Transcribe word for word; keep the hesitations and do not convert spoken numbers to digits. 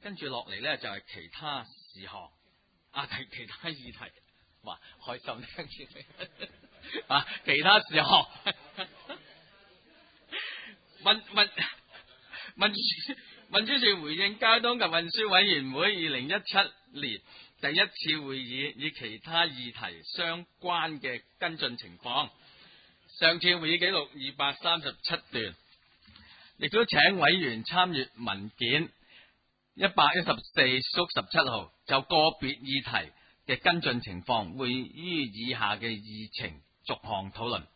跟住落嚟咧就係、是、其他事項啊，提其他議題，哇，開心聽住你啊，其他事項運運運輸運輸署回應交通及運輸委員會二零一七年第一次會議以其他議題相關嘅跟進情況。上次會議記錄二百三十七段，亦都請委員參閱文件一百一十四縮十七號，就個別議題嘅跟進情況，會於以下嘅議程逐項討論。